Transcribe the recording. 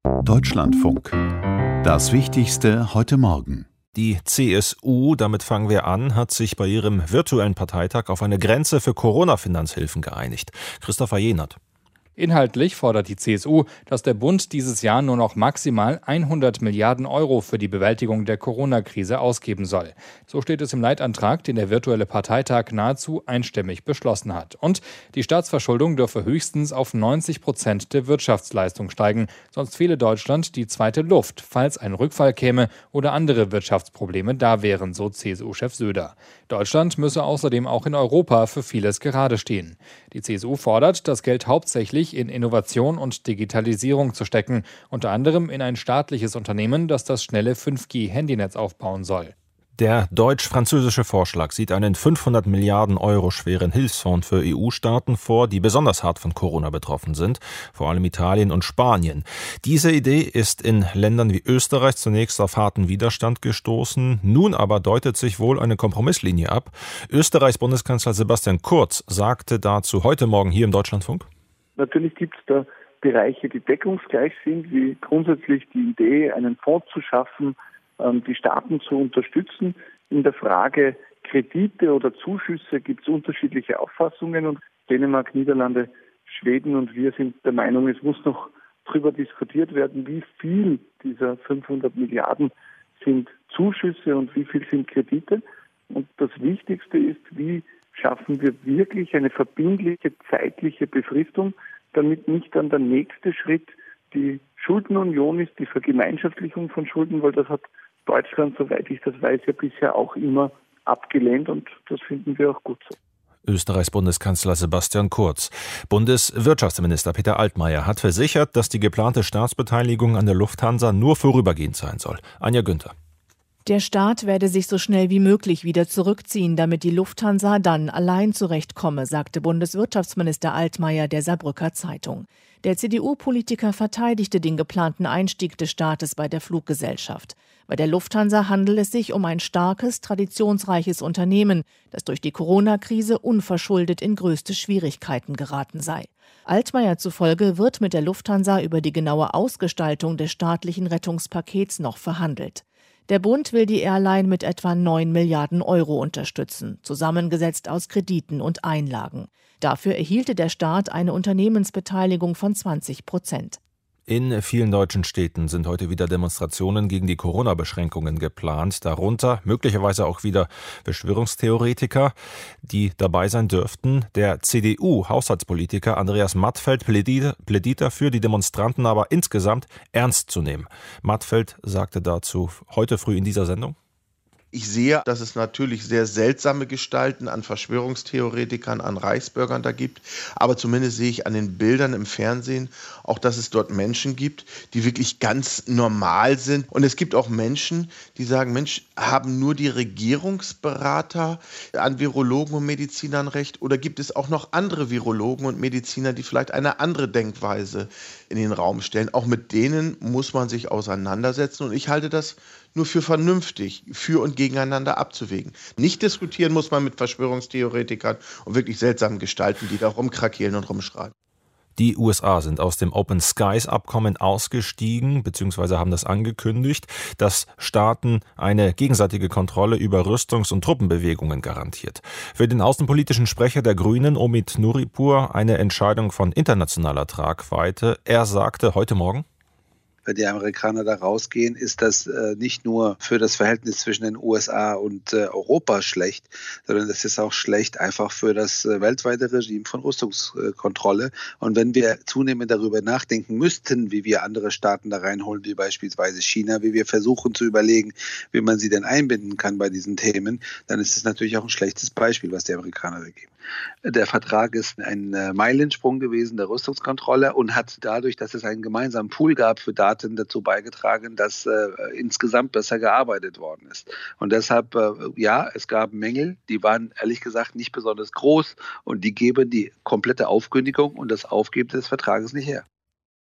Deutschlandfunk. Das Wichtigste heute Morgen. Die CSU, damit fangen wir an, hat sich bei ihrem virtuellen Parteitag auf eine Grenze für Corona-Finanzhilfen geeinigt. Christopher Jenert. Inhaltlich fordert die CSU, dass der Bund dieses Jahr nur noch maximal 100 Milliarden Euro für die Bewältigung der Corona-Krise ausgeben soll. So steht es im Leitantrag, den der virtuelle Parteitag nahezu einstimmig beschlossen hat. Und die Staatsverschuldung dürfe höchstens auf 90% der Wirtschaftsleistung steigen. Sonst fehle Deutschland die zweite Luft, falls ein Rückfall käme oder andere Wirtschaftsprobleme da wären, so CSU-Chef Söder. Deutschland müsse außerdem auch in Europa für vieles gerade stehen. Die CSU fordert, das Geld hauptsächlich in Innovation und Digitalisierung zu stecken, unter anderem in ein staatliches Unternehmen, das das schnelle 5G-Handynetz aufbauen soll. Der deutsch-französische Vorschlag sieht einen 500 Milliarden Euro schweren Hilfsfonds für EU-Staaten vor, die besonders hart von Corona betroffen sind, vor allem Italien und Spanien. Diese Idee ist in Ländern wie Österreich zunächst auf harten Widerstand gestoßen. Nun aber deutet sich wohl eine Kompromisslinie ab. Österreichs Bundeskanzler Sebastian Kurz sagte dazu heute Morgen hier im Deutschlandfunk: Natürlich gibt es da Bereiche, die deckungsgleich sind, wie grundsätzlich die Idee, einen Fonds zu schaffen, die Staaten zu unterstützen. In der Frage Kredite oder Zuschüsse gibt es unterschiedliche Auffassungen und Dänemark, Niederlande, Schweden und wir sind der Meinung, es muss noch darüber diskutiert werden, wie viel dieser 500 Milliarden sind Zuschüsse und wie viel sind Kredite. Und das Wichtigste ist, wie schaffen wir wirklich eine verbindliche zeitliche Befristung, damit nicht dann der nächste Schritt die Schuldenunion ist, die Vergemeinschaftlichung von Schulden, weil das hat Deutschland, soweit ich das weiß, ja bisher auch immer abgelehnt und das finden wir auch gut so. Österreichs Bundeskanzler Sebastian Kurz. Bundeswirtschaftsminister Peter Altmaier hat versichert, dass die geplante Staatsbeteiligung an der Lufthansa nur vorübergehend sein soll. Anja Günther. Der Staat werde sich so schnell wie möglich wieder zurückziehen, damit die Lufthansa dann allein zurechtkomme, sagte Bundeswirtschaftsminister Altmaier der Saarbrücker Zeitung. Der CDU-Politiker verteidigte den geplanten Einstieg des Staates bei der Fluggesellschaft. Bei der Lufthansa handelt es sich um ein starkes, traditionsreiches Unternehmen, das durch die Corona-Krise unverschuldet in größte Schwierigkeiten geraten sei. Altmaier zufolge wird mit der Lufthansa über die genaue Ausgestaltung des staatlichen Rettungspakets noch verhandelt. Der Bund will die Airline mit etwa 9 Milliarden Euro unterstützen, zusammengesetzt aus Krediten und Einlagen. Dafür erhielte der Staat eine Unternehmensbeteiligung von 20%. In vielen deutschen Städten sind heute wieder Demonstrationen gegen die Corona-Beschränkungen geplant, darunter möglicherweise auch wieder Verschwörungstheoretiker, die dabei sein dürften. Der CDU-Haushaltspolitiker Andreas Mattfeld plädiert dafür, die Demonstranten aber insgesamt ernst zu nehmen. Mattfeld sagte dazu heute früh in dieser Sendung: Ich sehe, dass es natürlich sehr seltsame Gestalten an Verschwörungstheoretikern, an Reichsbürgern da gibt. Aber zumindest sehe ich an den Bildern im Fernsehen auch, dass es dort Menschen gibt, die wirklich ganz normal sind. Und es gibt auch Menschen, die sagen, Mensch, haben nur die Regierungsberater an Virologen und Medizinern recht? Oder gibt es auch noch andere Virologen und Mediziner, die vielleicht eine andere Denkweise in den Raum stellen? Auch mit denen muss man sich auseinandersetzen. Und ich halte das nur für vernünftig, für und gegeneinander abzuwägen. Nicht diskutieren muss man mit Verschwörungstheoretikern und wirklich seltsamen Gestalten, die da rumkrakeelen und rumschreien. Die USA sind aus dem Open Skies Abkommen ausgestiegen bzw. haben das angekündigt, dass Staaten eine gegenseitige Kontrolle über Rüstungs- und Truppenbewegungen garantiert. Für den außenpolitischen Sprecher der Grünen, Omid Nuripur, eine Entscheidung von internationaler Tragweite. Er sagte heute Morgen: Wenn die Amerikaner da rausgehen, ist das nicht nur für das Verhältnis zwischen den USA und Europa schlecht, sondern das ist auch schlecht einfach für das weltweite Regime von Rüstungskontrolle. Und wenn wir zunehmend darüber nachdenken müssten, wie wir andere Staaten da reinholen, wie beispielsweise China, wie wir versuchen zu überlegen, wie man sie denn einbinden kann bei diesen Themen, dann ist es natürlich auch ein schlechtes Beispiel, was die Amerikaner da geben. Der Vertrag ist ein Meilensprung gewesen der Rüstungskontrolle und hat dadurch, dass es einen gemeinsamen Pool gab für Daten, dazu beigetragen, dass insgesamt besser gearbeitet worden ist. Und deshalb, ja, es gab Mängel, die waren ehrlich gesagt nicht besonders groß und die geben die komplette Aufkündigung und das Aufgeben des Vertrages nicht her.